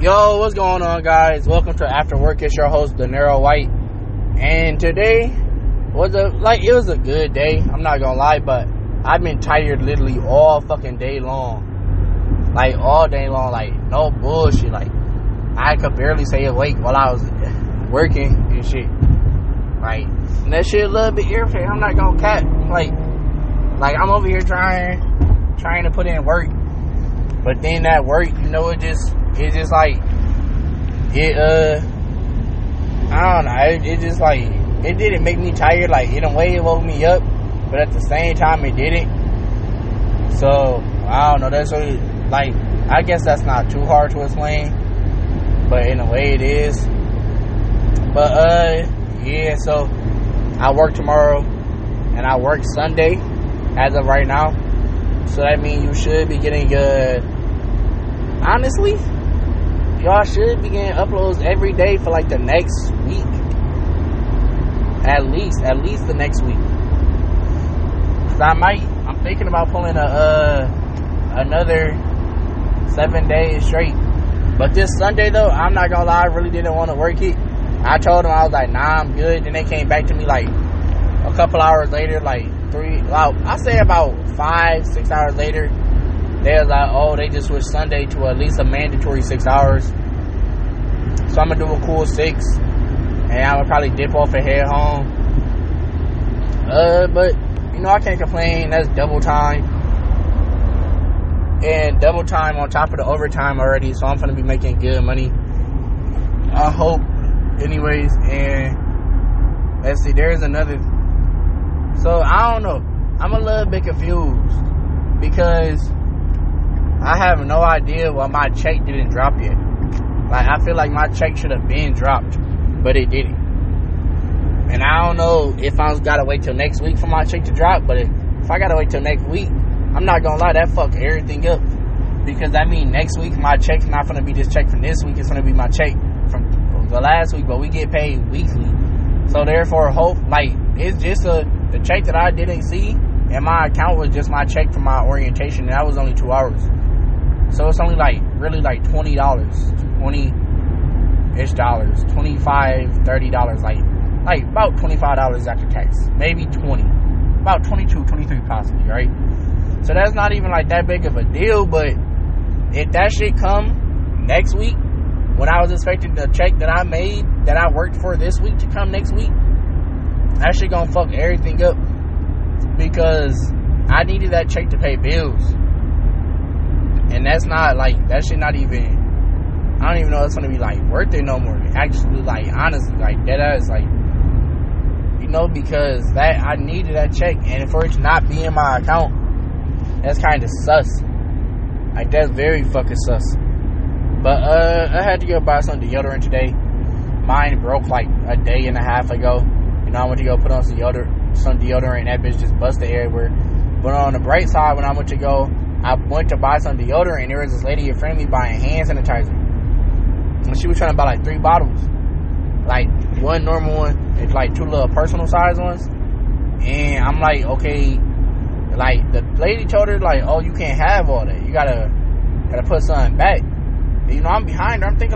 Yo, what's going on, guys? Welcome to After Work. It's your host, De Niro White. And today it was a good day. I'm not gonna lie, but I've been tired literally all fucking day long. Like, all day long. Like, no bullshit. Like, I could barely stay awake while I was working and shit. Like, and that shit a little bit irritating. I'm not gonna cap. Like I'm over here trying to put in work. But then that work, you know, I don't know, it didn't make me tired. Like, in a way it woke me up, but at the same time it didn't. So I don't know, that's really, like, I guess that's not too hard to explain, but in a way it is. But yeah, so I work tomorrow and I work Sunday as of right now, so that means you should be getting honestly, y'all should be getting uploads every day for like the next week. At least the next week. Cause I'm thinking about pulling another 7 days straight. But this Sunday though, I'm not gonna lie, I really didn't want to work it. I told them, I was like, nah, I'm good. Then they came back to me like a couple hours later, like I say about 5-6 hours later. They was like, oh, they just switched Sunday to at least a mandatory 6 hours. So I'm going to do a cool 6. And I'm going to probably dip off and head home. But, you know, I can't complain. That's double time. And double time on top of the overtime already. So I'm going to be making good money. I hope. Anyways, and let's see, there's another. So, I don't know. I'm a little bit confused. Because I have no idea why my check didn't drop yet. Like, I feel like my check should have been dropped, but it didn't. And I don't know if I gotta wait till next week for my check to drop, but if I gotta wait till next week, I'm not gonna lie, that fucked everything up. Because that means next week my check's not gonna be this check from this week, it's gonna be my check from the last week, but we get paid weekly. So therefore, it's just the check that I didn't see, and my account was just my check from my orientation, and that was only 2 hours. So it's only really $20, $20-ish, $25, $30, like about $25 after tax, maybe 20, about 22, 23 possibly, right? So that's not even like that big of a deal. But if that shit come next week, when I was expecting the check that I made, that I worked for this week to come next week, that shit gonna fuck everything up, because I needed that check to pay bills. And that's not, that shit not even, I don't even know if it's gonna be, worth it no more. Actually, honestly, that ass, you know, because I needed that check, and for it to not be in my account, that's kind of sus. That's very fucking sus. But, I had to go buy some deodorant today. Mine broke, a day and a half ago. You know, I went to go put on some deodorant, and that bitch just busted everywhere. But on the bright side, when I went to buy some deodorant, and there was this lady in front of me buying hand sanitizer. And she was trying to buy 3 bottles. One normal one and 2 little personal size ones. And I'm like, okay. The lady told her, oh, you can't have all that. You gotta put something back. And, you know, I'm behind her. I'm thinking,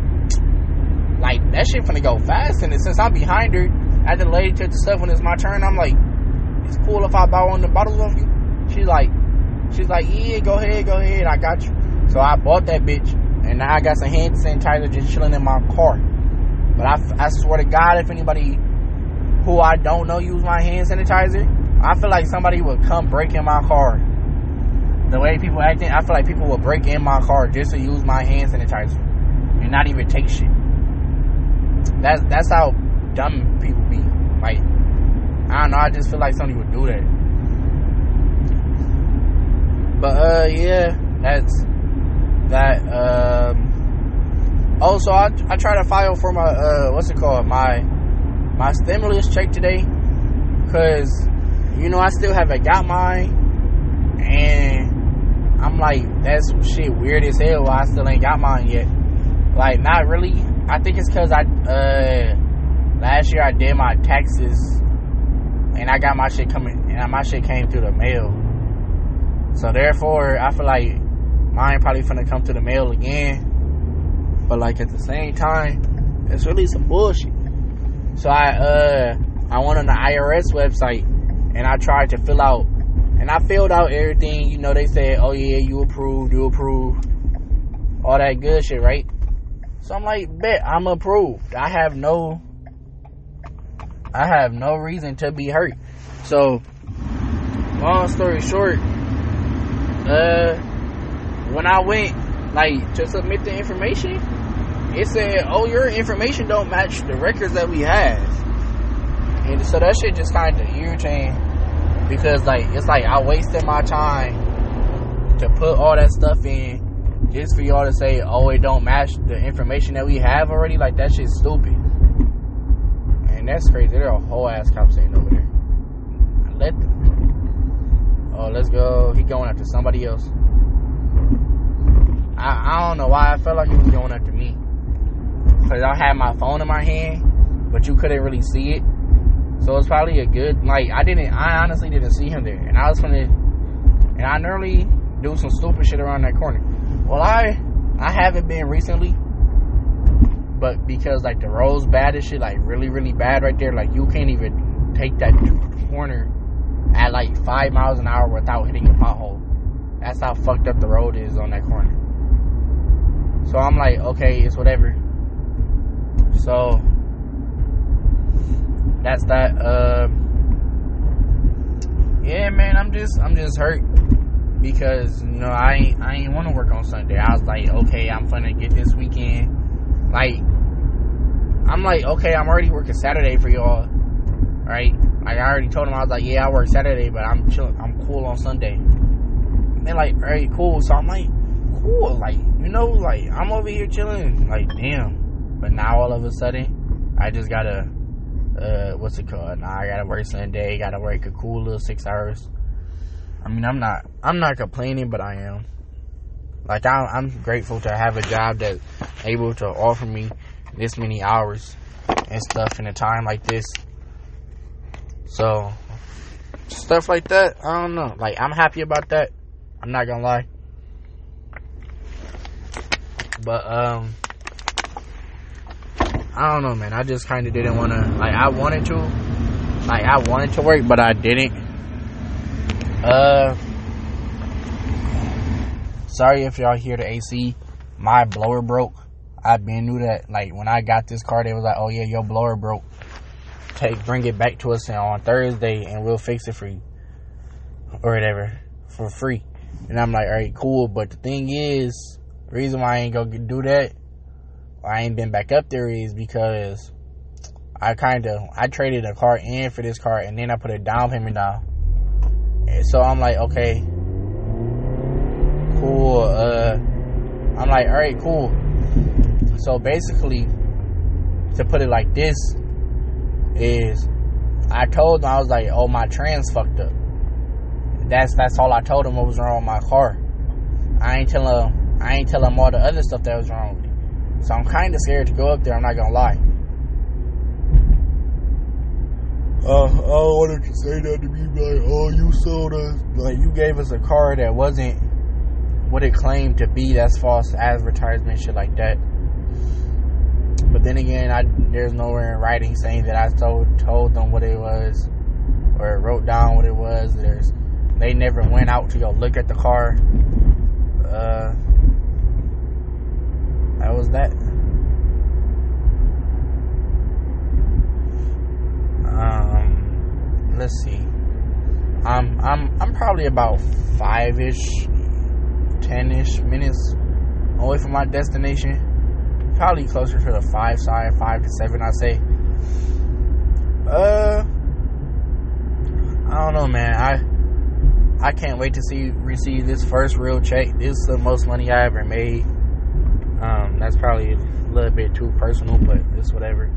that shit finna go fast. And since I'm behind her, after the lady took the stuff when it's my turn, I'm like, it's cool if I buy one of the bottles off you? She's like, yeah, go ahead, I got you. So I bought that bitch, and now I got some hand sanitizer just chilling in my car. But I swear to God, if anybody who I don't know use my hand sanitizer, I feel like somebody would come break in my car. The way people acting, I feel like people will break in my car just to use my hand sanitizer and not even take shit. That's how dumb people be. I don't know, I just feel like somebody would do that. But, yeah, that's that. Also, I tried to file for my, my stimulus check today, because, you know, I still haven't got mine, and I'm like, that's some shit weird as hell why I still ain't got mine yet. Not really. I think it's because last year I did my taxes, and I got my shit my shit came through the mail. So therefore, I feel like mine probably finna come to the mail again. But like at the same time, it's really some bullshit. So I went on the IRS website and I tried to fill out, and I filled out everything. You know, they said, oh yeah, you approved, all that good shit, right? So I'm like, bet, I'm approved. I have no reason to be hurt. So, long story short, when I went, like, to submit the information, it said, oh, your information don't match the records that we have. And so that shit just kind of irritating, because, like, it's like I wasted my time to put all that stuff in just for y'all to say, oh, it don't match the information that we have already. Like, that shit's stupid. And that's crazy. There are a whole ass cop sitting over there. I let them. Oh, let's go. He going after somebody else. I don't know why I felt like he was going after me. Because I had my phone in my hand, but you couldn't really see it. So it's probably a good, like, I honestly didn't see him there. And I normally do some stupid shit around that corner. Well, I haven't been recently, but because, like, the road's bad and shit, like, really, really bad right there. Like, you can't even take that corner at, like, 5 miles an hour without hitting a pothole. That's how fucked up the road is on that corner. So I'm like, okay, it's whatever. So that's that. Yeah, man, I'm just hurt because, you know, I ain't want to work on Sunday. I was like, okay, I'm finna get this weekend. Like, I'm like, okay, I'm already working Saturday for y'all, right? Like, I already told them, I was like, yeah, I work Saturday, but I'm cool on Sunday. And they're like, all right, cool. So I'm like, cool, like, you know, like, I'm over here chilling, like, damn. But now all of a sudden, I just gotta, what's it called? Now I gotta work Sunday, gotta work a cool little 6 hours. I mean, I'm not complaining, but I am. Like, I'm grateful to have a job that's able to offer me this many hours and stuff in a time like this. So, stuff like that, I don't know. Like, I'm happy about that. I'm not gonna lie. But, I don't know, man. I just kind of didn't want to, like, I wanted to work, but I didn't. Sorry if y'all hear the AC. My blower broke. I been knew that. Like, when I got this car, they was like, oh yeah, your blower broke. Bring it back to us on Thursday and we'll fix it for you. Or whatever. For free. And I'm like, alright, cool. But the thing is, the reason why I ain't gonna do that, or I ain't been back up there, is because I traded a car in for this car and then I put a down payment down. And so I'm like, okay, cool. I'm like, alright, cool. So basically, to put it like this, is I told them, I was like, oh, my trans fucked up. That's all I told them what was wrong with my car. I ain't tell them all the other stuff that was wrong with it. So I'm kind of scared to go up there, I'm not gonna lie. I wanted to say that to be like, oh, you sold us, like, you gave us a car that wasn't what it claimed to be. That's false advertisement, shit like that. But then again, there's nowhere in writing saying that I told them what it was, or wrote down what it was. They never went out to go look at the car. That was that. Let's see. I'm probably about 5-ish, 10-ish minutes away from my destination. Probably closer to the 5 side, 5 to 7, I'd say. I don't know, man. I can't wait to receive this first real check. This is the most money I ever made. That's probably a little bit too personal, but it's whatever.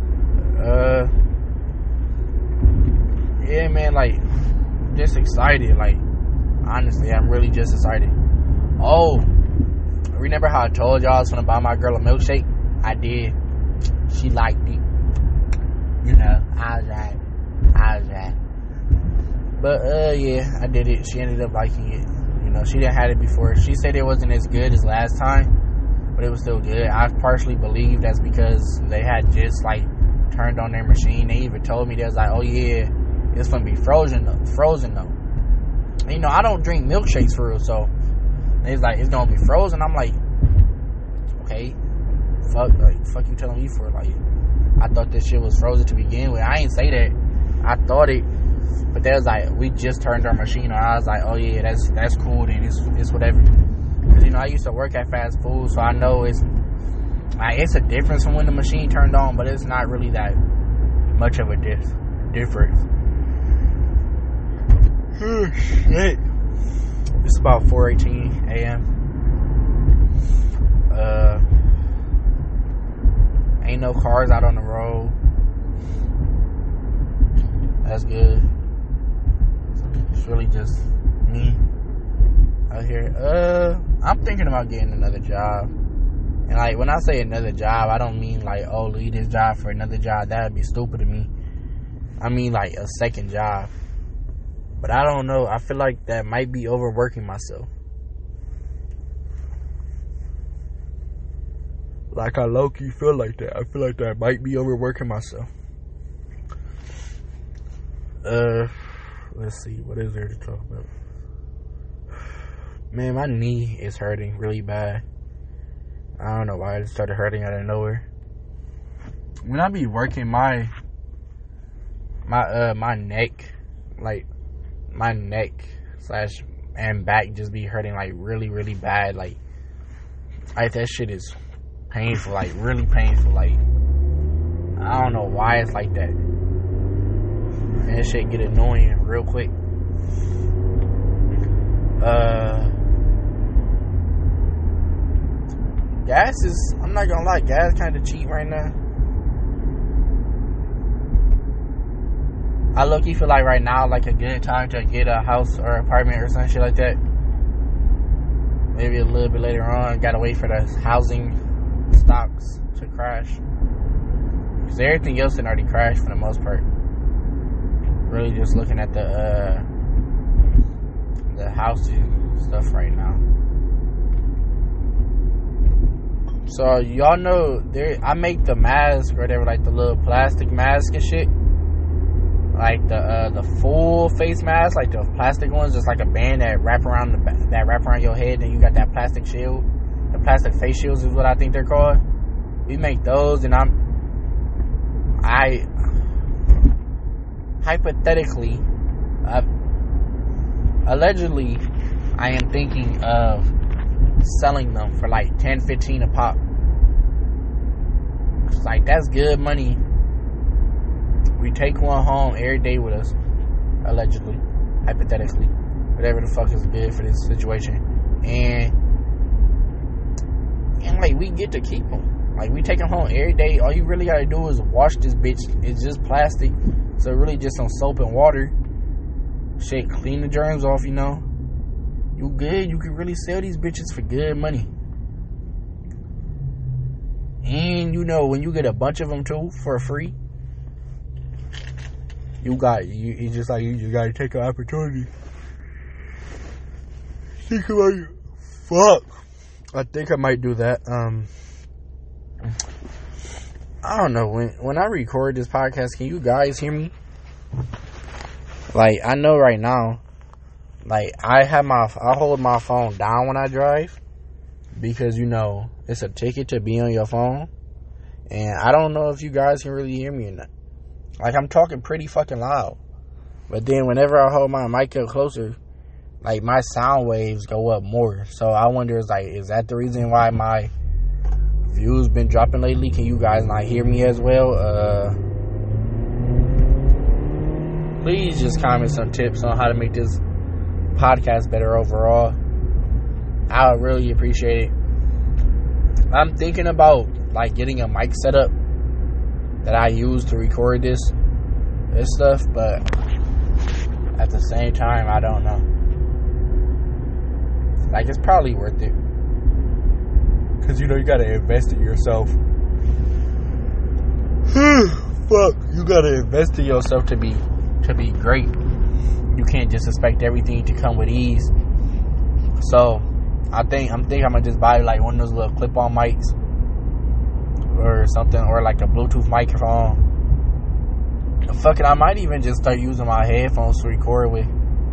Yeah, man, like, just excited. Like, honestly, I'm really just excited. Oh, remember how I told y'all I was gonna buy my girl a milkshake? I did. She liked it. You know, I was right. But, yeah, I did it. She ended up liking it. You know, she didn't have it before. She said it wasn't as good as last time, but but it was still good. I partially believe that's because they had just like turned on their machine. They even told me, they was like, oh yeah, it's gonna be frozen though. And, you know, I don't drink milkshakes for real, so they was like, it's gonna be frozen. I'm like, okay, fuck you telling me for? Like, I thought this shit was frozen to begin with. I ain't say that. I thought it, but they was like, we just turned our machine on. I was like, oh yeah, that's cool then. It's whatever. Cause, you know, I used to work at fast food, so I know it's a difference from when the machine turned on, but it's not really that much of a difference. Shit. It's about 4:18 a.m. Ain't no cars out on the road. That's good. It's really just me out here. I'm thinking about getting another job. And like, when I say another job, I don't mean like, oh, leave this job for another job. That would be stupid to me. I mean like a second job. But I don't know. I feel like that might be overworking myself. Like, I low-key feel like that. I feel like that might be overworking myself. Let's see. What is there to talk about? Man, my knee is hurting really bad. I don't know why it started hurting out of nowhere. When I be working, my neck, like, my neck / and back just be hurting, like, really, really bad. Like that shit is painful, like, really painful. Like, I don't know why it's like that. And that shit get annoying real quick. Gas is, I'm not gonna lie, gas kind of cheap right now. I low-key feel like right now, like, a good time to get a house or apartment or some shit like that. Maybe a little bit later on. Gotta wait for the housing stocks to crash. Because everything else had already crashed for the most part. Really just looking at the housing stuff right now. So, y'all know, I make the mask or whatever, like the little plastic mask and shit. Like the full face mask, like the plastic ones, just like a band that wrap around your head, and you got that plastic shield. The plastic face shields is what I think they're called. We make those, and hypothetically, allegedly, I am thinking of selling them for like $10-15 a pop. It's like, that's good money. We take one home every day with us, allegedly, hypothetically, whatever the fuck is good for this situation, and like, we get to keep them. Like, we take them home every day. All you really gotta do is wash this bitch. It's just plastic, so really just some soap and water. Shit, clean the germs off, you know. You good. You can really sell these bitches for good money. And, you know, when you get a bunch of them, too, for free, you just gotta take an opportunity. Think about it. Fuck. I think I might do that. I don't know. When I record this podcast, can you guys hear me? Like, I know right now, like, I hold my phone down when I drive, because, you know, it's a ticket to be on your phone, and I don't know if you guys can really hear me or not. Like, I'm talking pretty fucking loud, but then whenever I hold my mic up closer, like, my sound waves go up more. So I wonder, is that the reason why my views been dropping lately? Can you guys not hear me as well? Please just comment some tips on how to make this podcast better overall. I would really appreciate it. I'm thinking about, like, getting a mic set up that I use to record this stuff, but at the same time, I don't know. Like, it's probably worth it, because, you know, you gotta invest in yourself. Fuck, you gotta invest in yourself to be great. You can't just expect everything to come with ease. So I'm thinking I'm gonna just buy like one of those little clip-on mics or something, or like a Bluetooth microphone. Fuck it, I might even just start using my headphones to record with.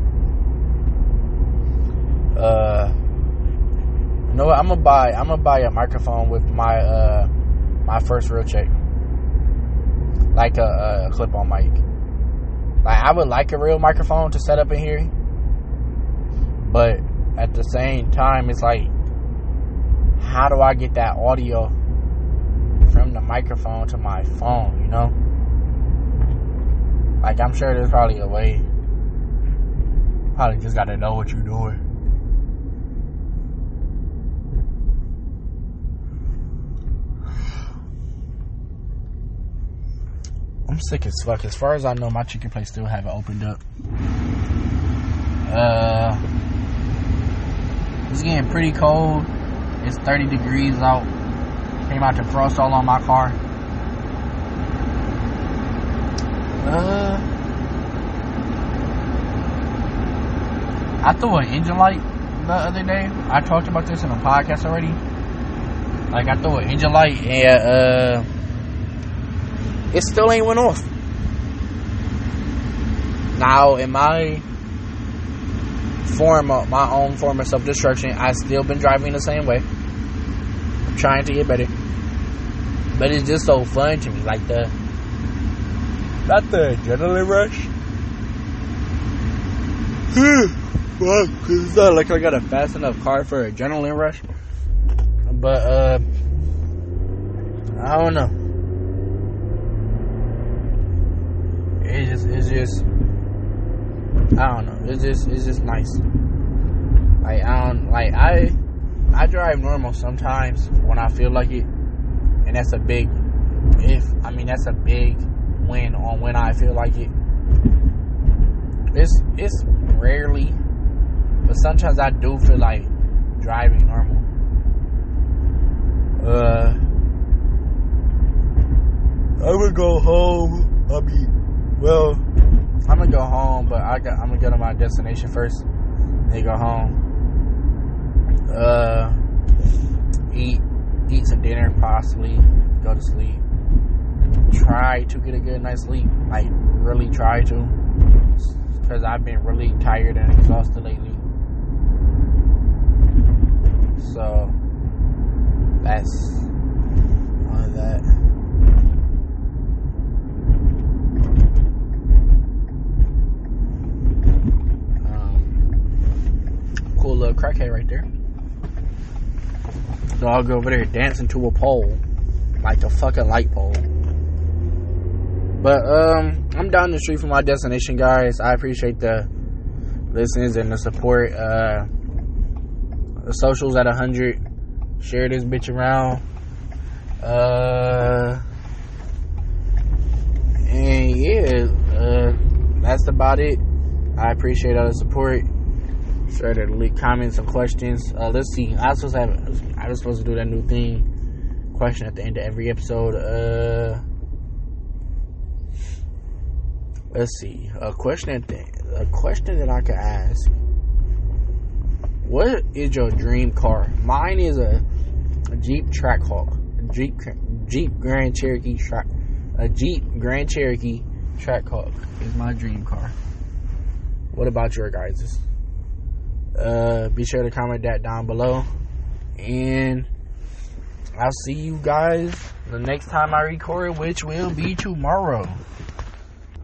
You know what? I'm gonna buy a microphone with my my first real check, like a clip-on mic. Like, I would like a real microphone to set up in here, but at the same time, it's like, how do I get that audio from the microphone to my phone, you know? Like, I'm sure there's probably a way. Probably just gotta know what you're doing. I'm sick as fuck. As far as I know, my chicken place still haven't opened up. It's getting pretty cold. It's 30 degrees out. Came out to frost all on my car. I threw an engine light the other day. I talked about this in a podcast already. Like, I threw an engine light and it still ain't went off. Now, in my own form of self-destruction, I've still been driving the same way. I'm trying to get better. But it's just so fun to me. Like, not the adrenaline rush. Fuck, because it's not like I got a fast enough car for an adrenaline rush. But, I don't know. It's just, I don't know. It's just nice. Like, I drive normal sometimes when I feel like it, and that's a big win on when I feel like it. It's rarely, but sometimes I do feel like driving normal. I would go home. I'm gonna go home, but I'm gonna go to my destination first. Then go home. Eat some dinner, possibly go to sleep. Try to get a good night's sleep. Like, really try to, because I've been really tired and exhausted lately. So that's all of that. Cool little crackhead right there. Dog over there dancing to a pole, like a fucking light pole. But I'm down the street from my destination, guys. I appreciate the listens and the support. The socials at 100. Share this bitch around. And yeah, that's about it. I appreciate all the support. Sure to leave comments and questions. Let's see. I was supposed to do that new thing. Question at the end of every episode. Let's see. A question that I could ask. What is your dream car? Mine is a Jeep Trackhawk. Jeep Grand Cherokee Trackhawk is my dream car. What about your guys's? Be sure to comment that down below, and I'll see you guys the next time I record, which will be tomorrow.